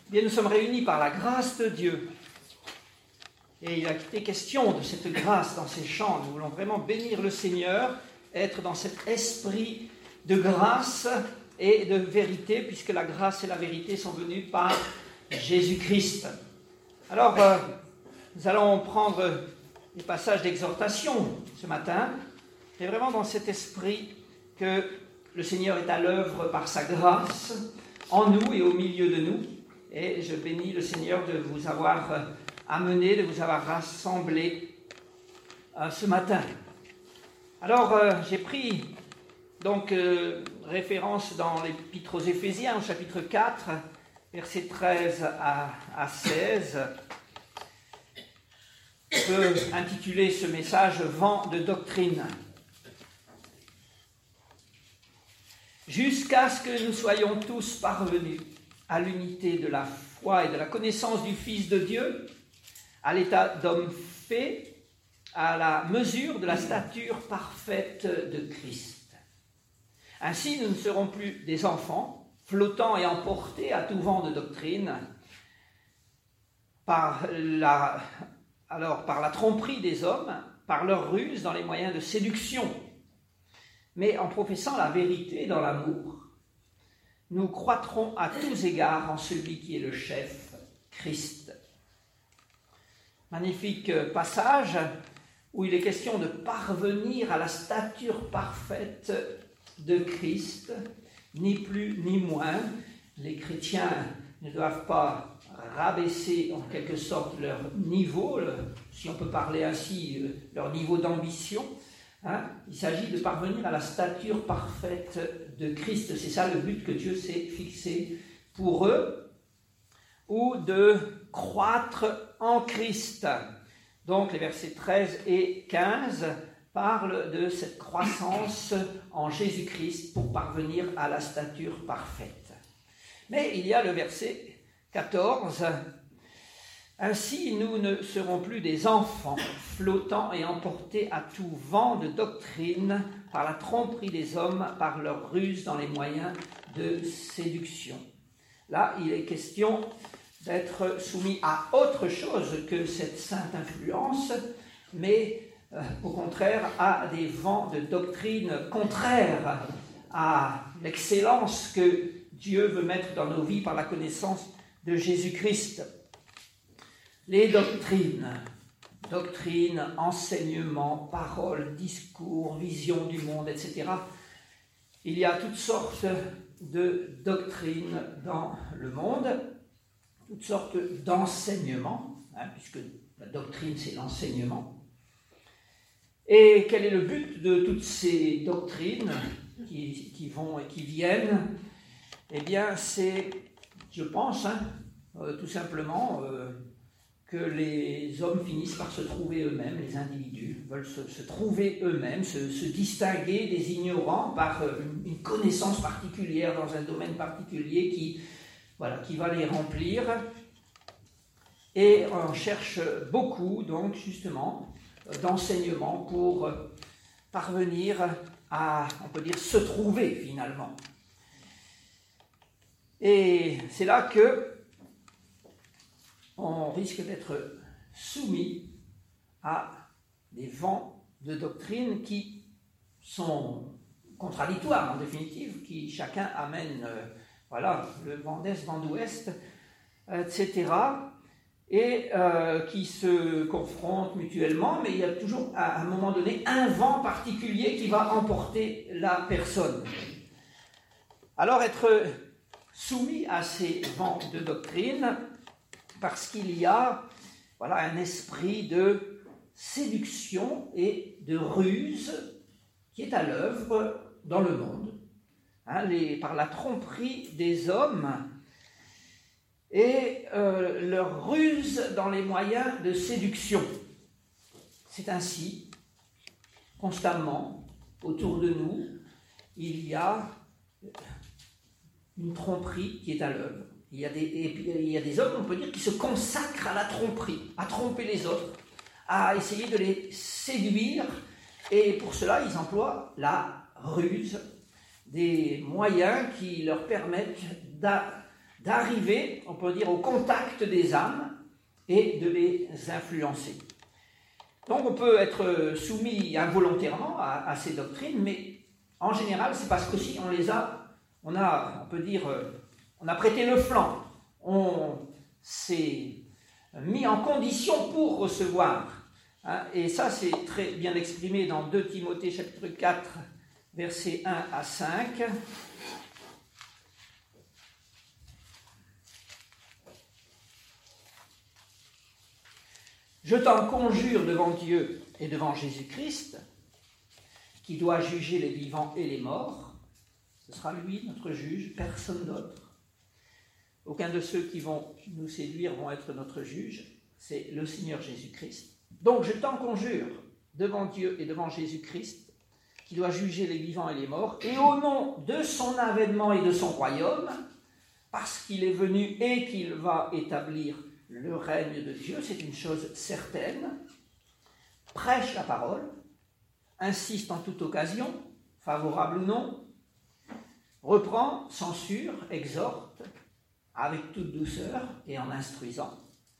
Bien, nous sommes réunis par la grâce de Dieu. Et il a été question de cette grâce dans ces chants. Nous voulons vraiment bénir le Seigneur, être dans cet esprit de grâce et de vérité, puisque la grâce et la vérité sont venues par Jésus-Christ. Alors, nous allons prendre des passages d'exhortation ce matin, et vraiment dans cet esprit que le Seigneur est à l'œuvre par sa grâce en nous et au milieu de nous. Et je bénis le Seigneur de vous avoir amené, de vous avoir rassemblé ce matin. Alors, j'ai pris donc référence dans l'Épître aux Éphésiens, au chapitre 4, versets 13 à 16. Je peux intituler ce message « Vent de doctrine ». Jusqu'à ce que nous soyons tous parvenus à l'unité de la foi et de la connaissance du Fils de Dieu, à l'état d'homme fait, à la mesure de la stature parfaite de Christ. Ainsi, nous ne serons plus des enfants, flottants et emportés à tout vent de doctrine, par la tromperie des hommes, par leur ruse dans les moyens de séduction, mais en professant la vérité dans l'amour. Nous croîtrons à tous égards en celui qui est le chef, Christ. Magnifique passage où il est question de parvenir à la stature parfaite de Christ, ni plus ni moins. Les chrétiens ne doivent pas rabaisser en quelque sorte leur niveau, si on peut parler ainsi, leur niveau d'ambition. Il s'agit de parvenir à la stature parfaite de Christ. C'est ça le but que Dieu s'est fixé pour eux, ou de croître en Christ. Donc les versets 13 et 15 parlent de cette croissance en Jésus-Christ pour parvenir à la stature parfaite. Mais il y a le verset 14. Ainsi, nous ne serons plus des enfants, flottant et emportés à tout vent de doctrine par la tromperie des hommes, par leur ruse dans les moyens de séduction. Là, il est question d'être soumis à autre chose que cette sainte influence, mais au contraire à des vents de doctrine contraires à l'excellence que Dieu veut mettre dans nos vies par la connaissance de Jésus-Christ. Les doctrines, enseignements, paroles, discours, vision du monde, etc. Il y a toutes sortes de doctrines dans le monde, toutes sortes d'enseignements, puisque la doctrine c'est l'enseignement. Et quel est le but de toutes ces doctrines qui vont et qui viennent ? Eh bien, c'est, je pense, tout simplement que les hommes finissent par se trouver eux-mêmes, les individus veulent se trouver eux-mêmes, se distinguer des ignorants par une connaissance particulière dans un domaine particulier qui va les remplir. Et on cherche beaucoup, donc, justement, d'enseignements pour parvenir à, on peut dire, se trouver, finalement. Et c'est là que on risque d'être soumis à des vents de doctrine qui sont contradictoires, en définitive, qui chacun amène, le vent d'est, vent d'ouest, etc., et qui se confrontent mutuellement, mais il y a toujours, à un moment donné, un vent particulier qui va emporter la personne. Alors, être soumis à ces vents de doctrine, parce qu'il y a un esprit de séduction et de ruse qui est à l'œuvre dans le monde, par la tromperie des hommes et leur ruse dans les moyens de séduction. C'est ainsi, constamment, autour de nous, il y a une tromperie qui est à l'œuvre. Il y a des hommes, on peut dire, qui se consacrent à la tromperie, à tromper les autres, à essayer de les séduire, et pour cela, ils emploient la ruse, des moyens qui leur permettent d'arriver, on peut dire, au contact des âmes et de les influencer. Donc on peut être soumis involontairement à ces doctrines, mais en général, c'est parce qu'aussi on a prêté le flanc, on s'est mis en condition pour recevoir. Et ça, c'est très bien exprimé dans 2 Timothée chapitre 4, versets 1 à 5. Je t'en conjure devant Dieu et devant Jésus-Christ, qui doit juger les vivants et les morts. Ce sera lui, notre juge, personne d'autre. Aucun de ceux qui vont nous séduire vont être notre juge, c'est le Seigneur Jésus-Christ. Donc je t'en conjure devant Dieu et devant Jésus-Christ, qui doit juger les vivants et les morts, et au nom de son avènement et de son royaume, parce qu'il est venu et qu'il va établir le règne de Dieu, c'est une chose certaine, prêche la parole, insiste en toute occasion, favorable ou non, reprend, censure, exhorte, avec toute douceur et en instruisant.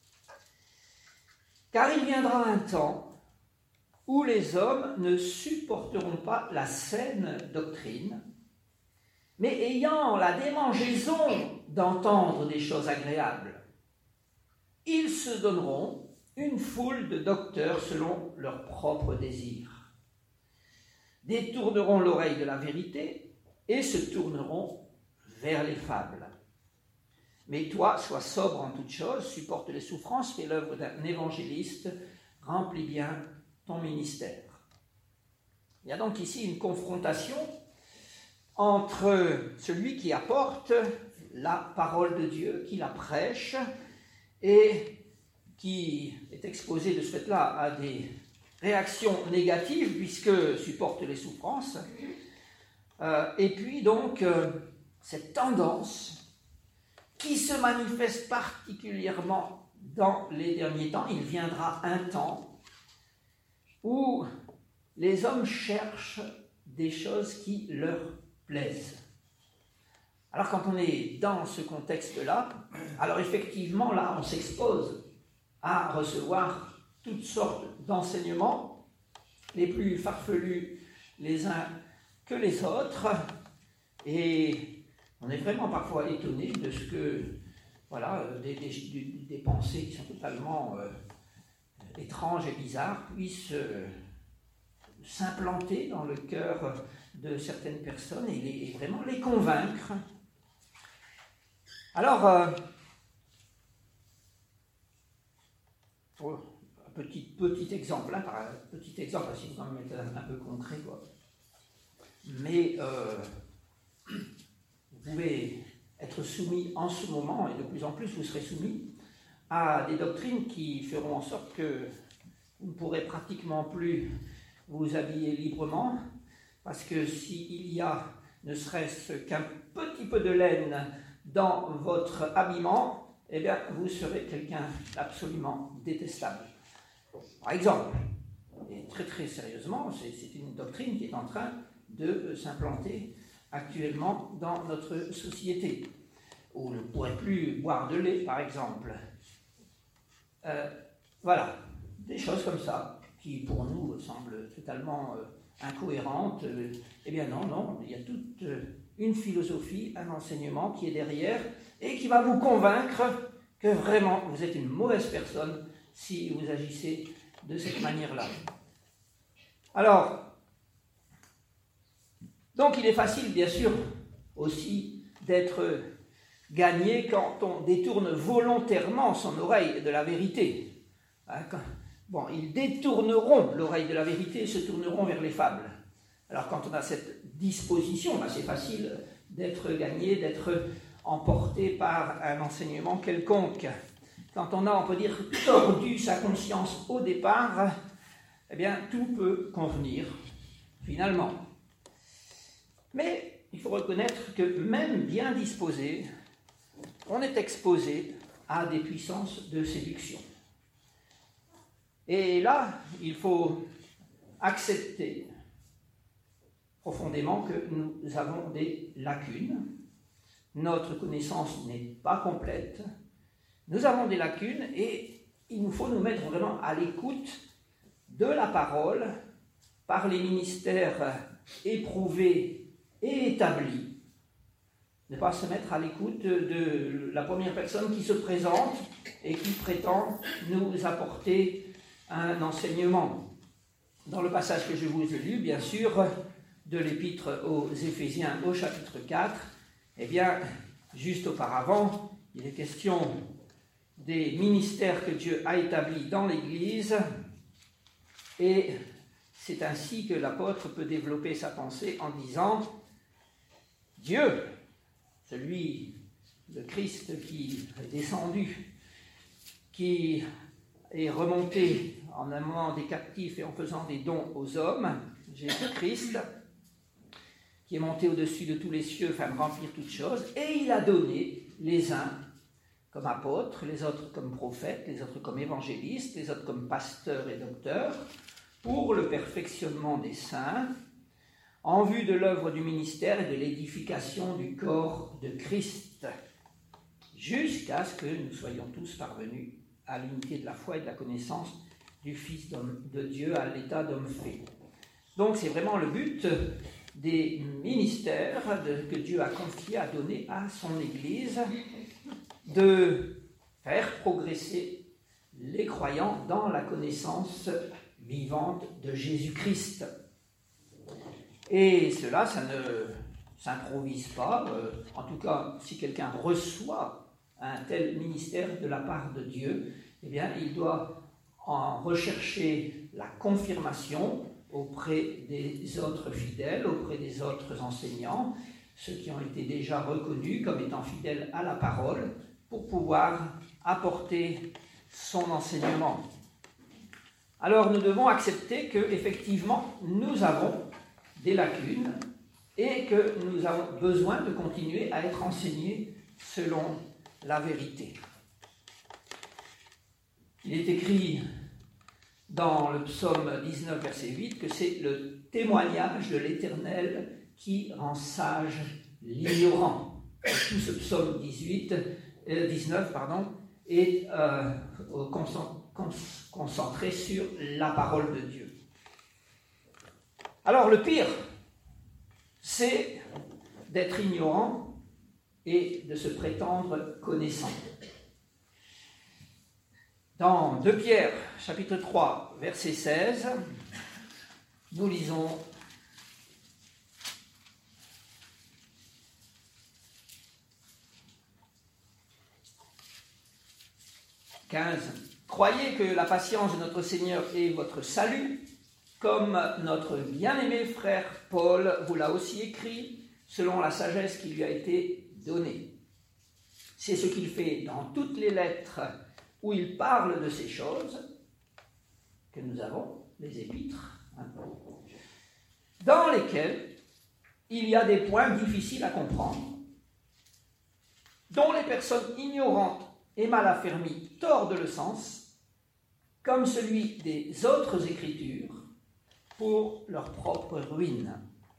Car il viendra un temps où les hommes ne supporteront pas la saine doctrine, mais ayant la démangeaison d'entendre des choses agréables, ils se donneront une foule de docteurs selon leurs propres désirs, détourneront l'oreille de la vérité et se tourneront vers les fables. Mais toi, sois sobre en toutes choses, supporte les souffrances, fais l'œuvre d'un évangéliste, remplis bien ton ministère. Il y a donc ici une confrontation entre celui qui apporte la parole de Dieu, qui la prêche, et qui est exposé de ce fait-là à des réactions négatives, puisque supporte les souffrances, et puis donc cette tendance qui se manifeste particulièrement dans les derniers temps. Il viendra un temps où les hommes cherchent des choses qui leur plaisent. Alors quand on est dans ce contexte-là, alors effectivement là on s'expose à recevoir toutes sortes d'enseignements, les plus farfelus les uns que les autres, et on est vraiment parfois étonné de ce que, des pensées qui sont totalement étranges et bizarres puissent s'implanter dans le cœur de certaines personnes et vraiment les convaincre. Alors, un petit exemple, si vous en mettez un peu concret, quoi. Mais vous pouvez être soumis en ce moment, et de plus en plus vous serez soumis, à des doctrines qui feront en sorte que vous ne pourrez pratiquement plus vous habiller librement, parce que s'il y a ne serait-ce qu'un petit peu de laine dans votre habillement, eh bien vous serez quelqu'un d'absolument détestable. Par exemple, et très très sérieusement, c'est une doctrine qui est en train de s'implanter actuellement dans notre société, où on ne pourrait plus boire de lait, par exemple. Voilà, des choses comme ça, qui pour nous semblent totalement incohérentes. Eh bien non, il y a toute une philosophie, un enseignement qui est derrière, et qui va vous convaincre que vraiment vous êtes une mauvaise personne si vous agissez de cette manière-là. Alors, donc il est facile, bien sûr, aussi d'être gagné quand on détourne volontairement son oreille de la vérité. Ils détourneront l'oreille de la vérité et se tourneront vers les fables. Alors quand on a cette disposition, c'est facile d'être gagné, d'être emporté par un enseignement quelconque. Quand on a, on peut dire, tordu sa conscience au départ, eh bien tout peut convenir, finalement. Mais il faut reconnaître que même bien disposé, on est exposé à des puissances de séduction. Et là, il faut accepter profondément que nous avons des lacunes, notre connaissance n'est pas complète, nous avons des lacunes et il nous faut nous mettre vraiment à l'écoute de la parole par les ministères éprouvés et établis. Ne pas se mettre à l'écoute de la première personne qui se présente et qui prétend nous apporter un enseignement. Dans le passage que je vous ai lu, bien sûr, de l'épître aux Éphésiens au chapitre 4, eh bien, juste auparavant, il est question des ministères que Dieu a établis dans l'Église, et c'est ainsi que l'apôtre peut développer sa pensée en disant « Dieu, celui, le Christ qui est descendu, qui est remonté en amenant des captifs et en faisant des dons aux hommes, Jésus-Christ, qui est monté au-dessus de tous les cieux afin de remplir toutes choses, et il a donné les uns comme apôtres, les autres comme prophètes, les autres comme évangélistes, les autres comme pasteurs et docteurs, pour le perfectionnement des saints, en vue de l'œuvre du ministère et de l'édification du corps de Christ, jusqu'à ce que nous soyons tous parvenus à l'unité de la foi et de la connaissance du Fils de Dieu, à l'état d'homme fait. Donc c'est vraiment le but des ministères que Dieu a confiés, a donné à son Église, de faire progresser les croyants dans la connaissance vivante de Jésus-Christ. Et cela, ça ne s'improvise pas. En tout cas, si quelqu'un reçoit un tel ministère de la part de Dieu, eh bien, il doit en rechercher la confirmation auprès des autres fidèles, auprès des autres enseignants, ceux qui ont été déjà reconnus comme étant fidèles à la parole, pour pouvoir apporter son enseignement. Alors nous devons accepter qu'effectivement nous avons des lacunes et que nous avons besoin de continuer à être enseignés selon la vérité. Il est écrit dans le psaume 19, verset 8, que c'est le témoignage de l'Éternel qui rend sage l'ignorant. Tout ce psaume 19 est concentré sur la parole de Dieu. Alors le pire, c'est d'être ignorant et de se prétendre connaissant. Dans 2 Pierre, chapitre 3, verset 16, nous lisons « 15. Croyez que la patience de notre Seigneur est votre salut, comme notre bien-aimé frère Paul vous l'a aussi écrit, selon la sagesse qui lui a été donnée. C'est ce qu'il fait dans toutes les lettres où il parle de ces choses que nous avons, les épîtres, dans lesquelles il y a des points difficiles à comprendre, dont les personnes ignorantes et mal affermies tordent le sens, comme celui des autres Écritures, pour leur propre ruine. »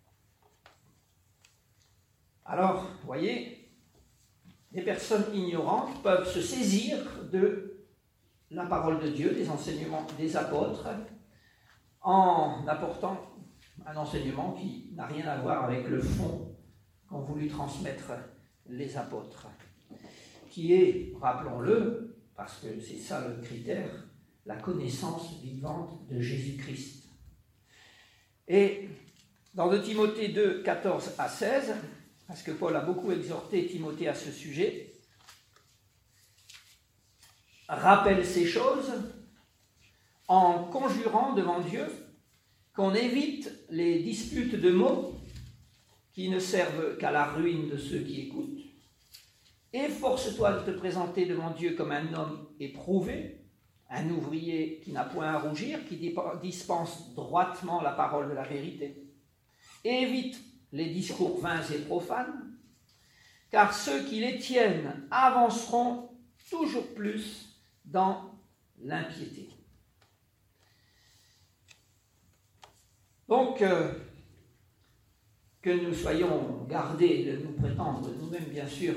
Alors, vous voyez, les personnes ignorantes peuvent se saisir de la parole de Dieu, des enseignements des apôtres, en apportant un enseignement qui n'a rien à voir avec le fond qu'ont voulu transmettre les apôtres, qui est, rappelons-le, parce que c'est ça le critère, la connaissance vivante de Jésus-Christ. Et dans 2 Timothée 2, 14 à 16, parce que Paul a beaucoup exhorté Timothée à ce sujet, rappelle ces choses en conjurant devant Dieu qu'on évite les disputes de mots qui ne servent qu'à la ruine de ceux qui écoutent. Efforce-toi de te présenter devant Dieu comme un homme éprouvé, un ouvrier qui n'a point à rougir, qui dispense droitement la parole de la vérité. Évite les discours vains et profanes, car ceux qui les tiennent avanceront toujours plus dans l'impiété. Donc, que nous soyons gardés de nous prétendre nous-mêmes, bien sûr,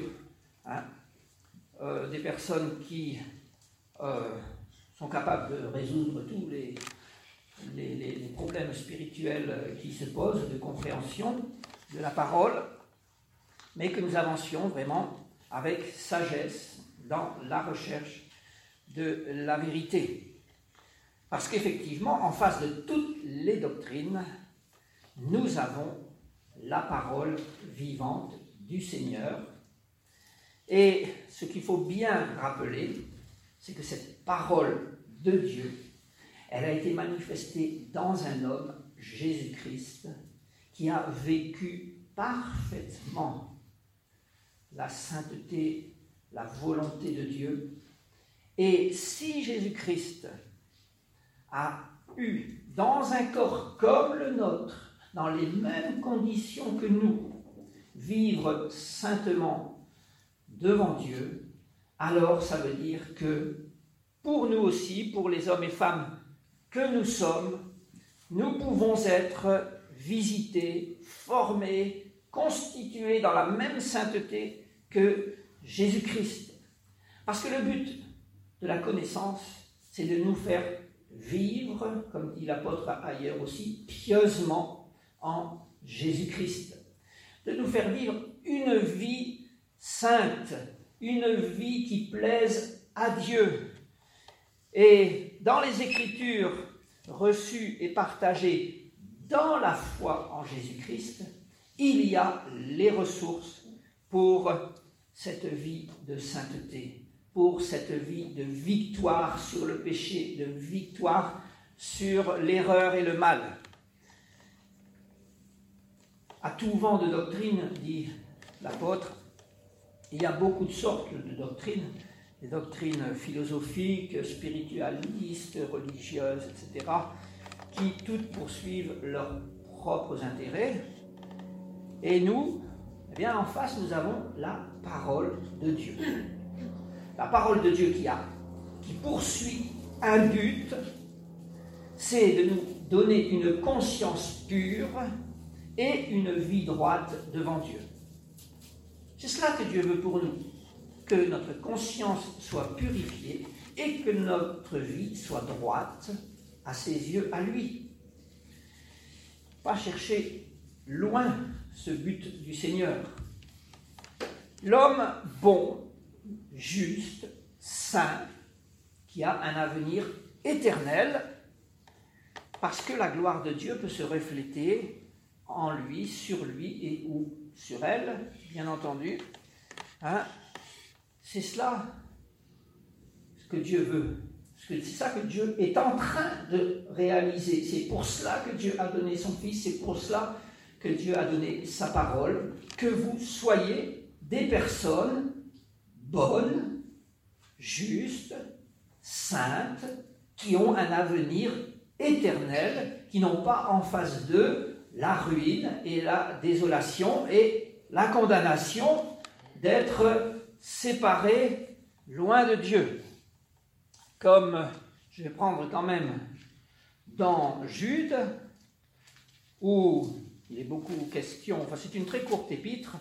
des personnes qui sont capables de résoudre tous les problèmes spirituels qui se posent, de compréhension de la parole, mais que nous avancions vraiment avec sagesse dans la recherche de la vérité. Parce qu'effectivement, en face de toutes les doctrines, nous avons la parole vivante du Seigneur. Et ce qu'il faut bien rappeler, c'est que cette parole de Dieu, elle a été manifestée dans un homme, Jésus-Christ, qui a vécu parfaitement la sainteté, la volonté de Dieu. Et si Jésus-Christ a eu, dans un corps comme le nôtre, dans les mêmes conditions que nous, vivre saintement devant Dieu, alors ça veut dire que pour nous aussi, pour les hommes et femmes que nous sommes, nous pouvons être visités, formés, constitués dans la même sainteté que Jésus-Christ. Parce que le but de la connaissance, c'est de nous faire vivre, comme dit l'apôtre ailleurs aussi, pieusement en Jésus-Christ. De nous faire vivre une vie sainte, une vie qui plaise à Dieu. Et dans les Écritures reçues et partagées dans la foi en Jésus-Christ, il y a les ressources pour cette vie de sainteté, pour cette vie de victoire sur le péché, de victoire sur l'erreur et le mal. À tout vent de doctrine, dit l'apôtre, il y a beaucoup de sortes de doctrines, des doctrines philosophiques, spiritualistes, religieuses, etc., qui toutes poursuivent leurs propres intérêts. Et nous, eh bien, en face, nous avons la parole de Dieu. La parole de Dieu qui poursuit un but, c'est de nous donner une conscience pure et une vie droite devant Dieu. C'est cela que Dieu veut pour nous, que notre conscience soit purifiée et que notre vie soit droite à ses yeux, à lui. Pas chercher loin ce but du Seigneur. L'homme bon, juste, saint, qui a un avenir éternel, parce que la gloire de Dieu peut se refléter en lui, sur lui et ou sur elle, bien entendu. C'est cela ce que Dieu veut. C'est ça que Dieu est en train de réaliser. C'est pour cela que Dieu a donné son Fils, c'est pour cela que Dieu a donné sa parole, que vous soyez des personnes bonnes, justes, saintes, qui ont un avenir éternel, qui n'ont pas en face d'eux la ruine et la désolation et la condamnation d'être séparés loin de Dieu. Comme je vais prendre quand même dans Jude, où il est beaucoup question, enfin c'est une très courte épître,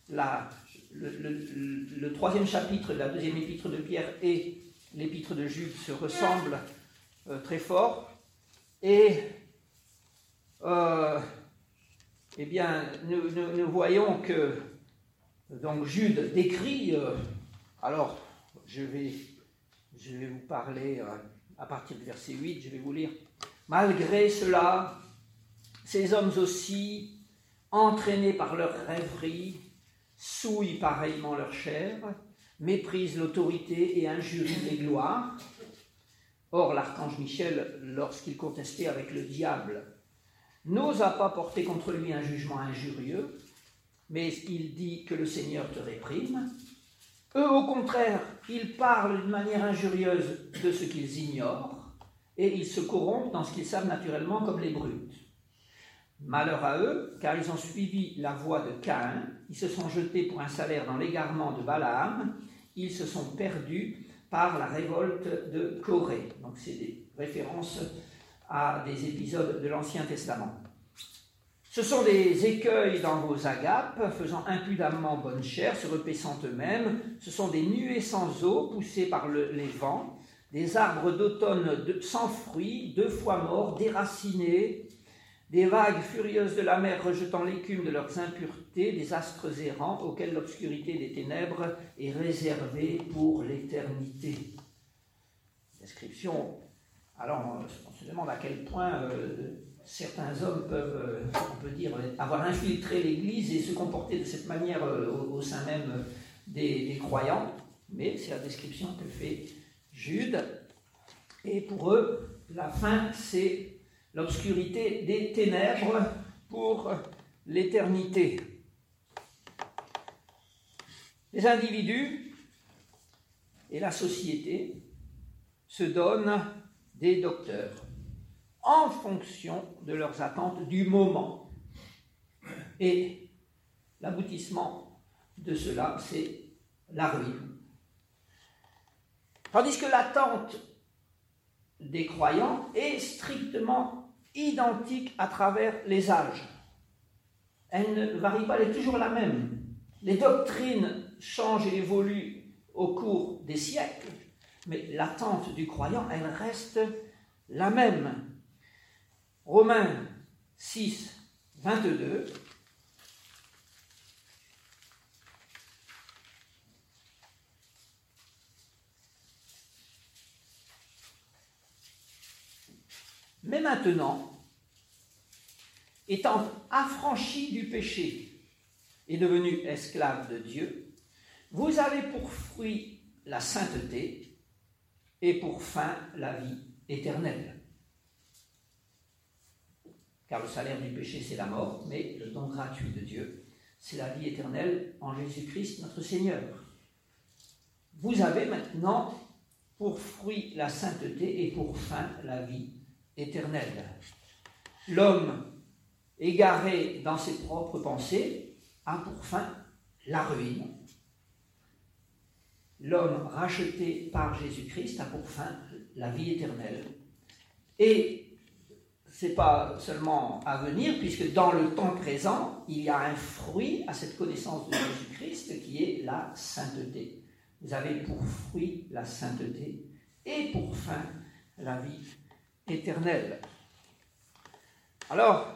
le troisième chapitre de la deuxième épître de Pierre et l'épître de Jude se ressemblent très fort, et eh bien, nous voyons que donc Jude décrit, alors je vais vous parler à partir du verset 8, je vais vous lire. Malgré cela, ces hommes aussi, entraînés par leur rêverie, souillent pareillement leur chair, méprisent l'autorité et injurient les gloires. Or, l'archange Michel, lorsqu'il contestait avec le diable, n'osa pas porter contre lui un jugement injurieux, mais il dit que le Seigneur te réprime. Eux, au contraire, ils parlent d'une manière injurieuse de ce qu'ils ignorent, et ils se corrompent dans ce qu'ils savent naturellement comme les brutes. Malheur à eux, car ils ont suivi la voie de Caïn, ils se sont jetés pour un salaire dans l'égarement de Balaam, ils se sont perdus par la révolte de Corée. Donc c'est des références à des épisodes de l'Ancien Testament. Ce sont des écueils dans vos agapes, faisant impudemment bonne chère, se repaissant eux-mêmes. Ce sont des nuées sans eau, poussées par les vents, des arbres d'automne sans fruits, 2 fois morts, déracinés, des vagues furieuses de la mer rejetant l'écume de leurs impuretés, des astres errants auxquels l'obscurité des ténèbres est réservée pour l'éternité. Description. Alors, on se demande à quel point certains hommes peuvent, on peut dire, avoir infiltré l'Église et se comporter de cette manière au sein même des croyants. Mais c'est la description que fait Jude. Et pour eux, la fin, c'est l'obscurité des ténèbres pour l'éternité. Les individus et la société se donnent des docteurs en fonction de leurs attentes du moment. Et l'aboutissement de cela, c'est la ruine. Tandis que l'attente des croyants est strictement identique à travers les âges. Elle ne varie pas, elle est toujours la même. Les doctrines changent et évoluent au cours des siècles, mais l'attente du croyant, elle reste la même. Romains 6, 22. Mais maintenant, étant affranchis du péché et devenus esclaves de Dieu, vous avez pour fruit la sainteté et pour fin la vie éternelle. Car le salaire du péché, c'est la mort, mais le don gratuit de Dieu, c'est la vie éternelle en Jésus-Christ, notre Seigneur. Vous avez maintenant pour fruit la sainteté et pour fin la vie éternelle. L'homme égaré dans ses propres pensées a pour fin la ruine. L'homme racheté par Jésus-Christ a pour fin la vie éternelle. Et ce n'est pas seulement à venir, puisque dans le temps présent, il y a un fruit à cette connaissance de Jésus-Christ qui est la sainteté. Vous avez pour fruit la sainteté et pour fin la vie éternelle. Alors,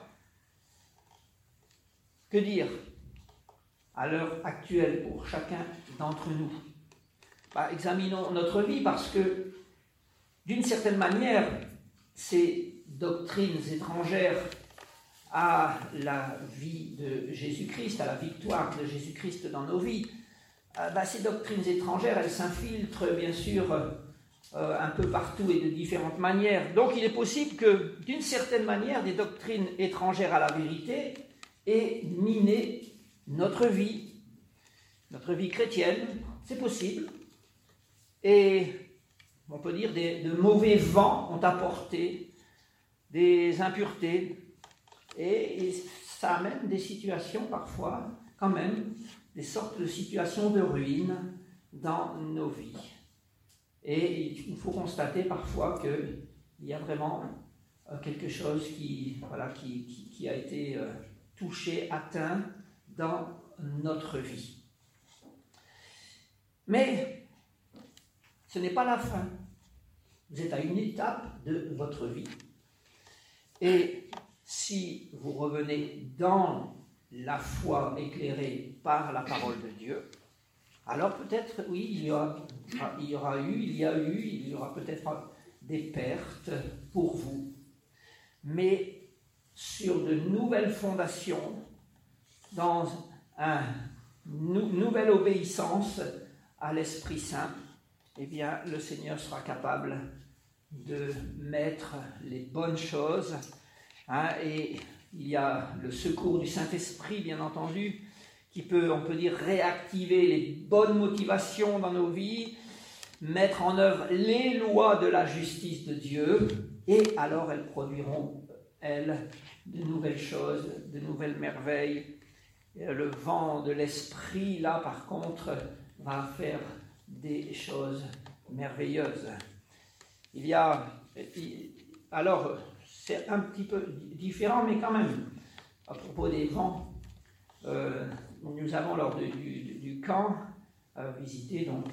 que dire à l'heure actuelle pour chacun d'entre nous? Examinons notre vie parce que, d'une certaine manière, ces doctrines étrangères à la vie de Jésus-Christ, à la victoire de Jésus-Christ dans nos vies, ces doctrines étrangères, elles s'infiltrent bien sûr un peu partout et de différentes manières. Donc il est possible que, d'une certaine manière, des doctrines étrangères à la vérité aient miné notre vie chrétienne. C'est possible. Et on peut dire de mauvais vents ont apporté des impuretés. Et ça amène des situations parfois, quand même, des sortes de situations de ruine dans nos vies. Et il faut constater parfois qu'il y a vraiment quelque chose qui a été touché, atteint dans notre vie. Mais ce n'est pas la fin. Vous êtes à une étape de votre vie. Et si vous revenez dans la foi éclairée par la parole de Dieu, alors peut-être, oui, il y aura peut-être des pertes pour vous. Mais sur de nouvelles fondations, dans une nouvelle obéissance à l'Esprit Saint, eh bien, le Seigneur sera capable de mettre les bonnes choses. Et il y a le secours du Saint-Esprit, bien entendu, qui peut, on peut dire, réactiver les bonnes motivations dans nos vies, mettre en œuvre les lois de la justice de Dieu, et alors elles produiront, elles, de nouvelles choses, de nouvelles merveilles. Et le vent de l'Esprit, là, par contre, va faire des choses merveilleuses. Alors, c'est un petit peu différent, mais quand même, à propos des vents. Nous avons, lors du camp, visité donc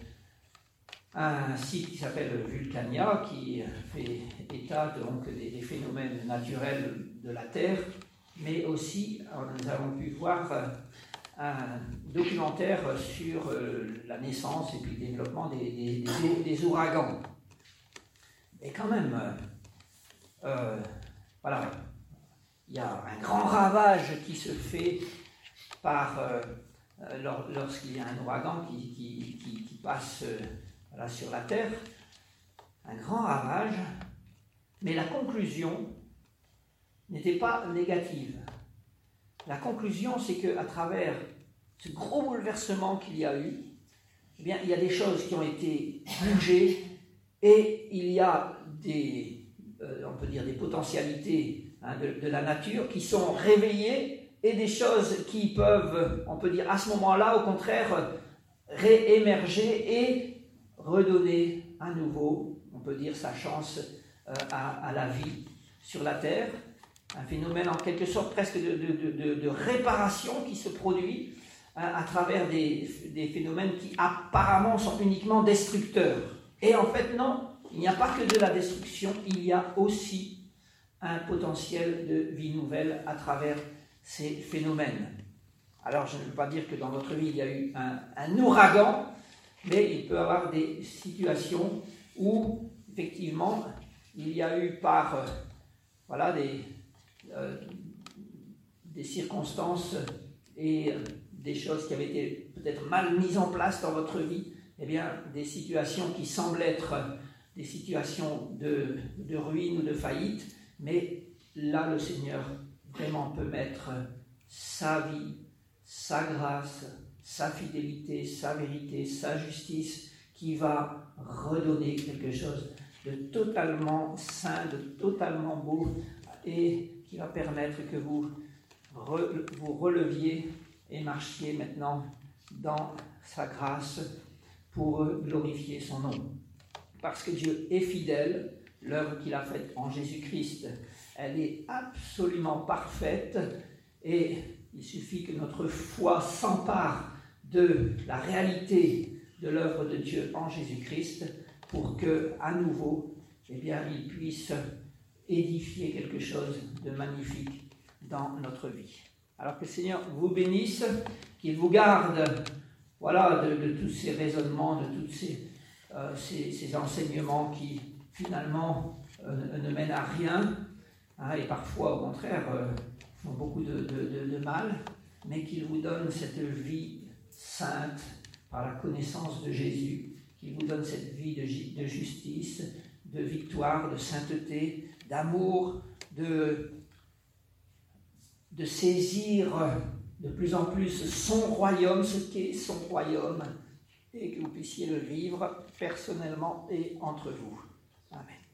un site qui s'appelle Vulcania, qui fait état donc des phénomènes naturels de la Terre, mais aussi nous avons pu voir un documentaire sur la naissance et puis le développement des ouragans. Et quand même, voilà, il y a un grand ravage qui se fait lorsqu'il y a un ouragan qui passe sur la Terre, un grand ravage, mais la conclusion n'était pas négative. La conclusion, c'est qu'à travers ce gros bouleversement qu'il y a eu, eh bien, il y a des choses qui ont été bougées et il y a on peut dire des potentialités de la nature qui sont réveillées et des choses qui peuvent, on peut dire à ce moment-là, au contraire, réémerger et redonner à nouveau, on peut dire, sa chance à la vie sur la Terre. Un phénomène en quelque sorte presque de réparation qui se produit à travers des phénomènes qui apparemment sont uniquement destructeurs. Et en fait non, il n'y a pas que de la destruction, il y a aussi un potentiel de vie nouvelle à travers ces phénomènes. Alors je ne veux pas dire que dans votre vie il y a eu un ouragan, mais il peut y avoir des situations où effectivement il y a eu par des circonstances et des choses qui avaient été peut-être mal mises en place dans votre vie, eh bien, des situations qui semblent être des situations de ruine ou de faillite, mais là, le Seigneur vraiment peut mettre sa vie, sa grâce, sa fidélité, sa vérité, sa justice, qui va redonner quelque chose de totalement saint, de totalement beau, et qui va permettre que vous releviez et marchiez maintenant dans sa grâce pour glorifier son nom. Parce que Dieu est fidèle, l'œuvre qu'il a faite en Jésus-Christ, elle est absolument parfaite, et il suffit que notre foi s'empare de la réalité de l'œuvre de Dieu en Jésus-Christ pour que, à nouveau, eh bien, il puisse édifier quelque chose de magnifique dans notre vie. Alors que le Seigneur vous bénisse, qu'il vous garde de tous ces raisonnements, de tous ces enseignements qui finalement ne mènent à rien, et parfois au contraire font beaucoup de mal, mais qu'il vous donne cette vie sainte par la connaissance de Jésus, qu'il vous donne cette vie de justice, de victoire, de sainteté, d'amour, de saisir de plus en plus son royaume, ce qu'est son royaume, et que vous puissiez le vivre personnellement et entre vous. Amen.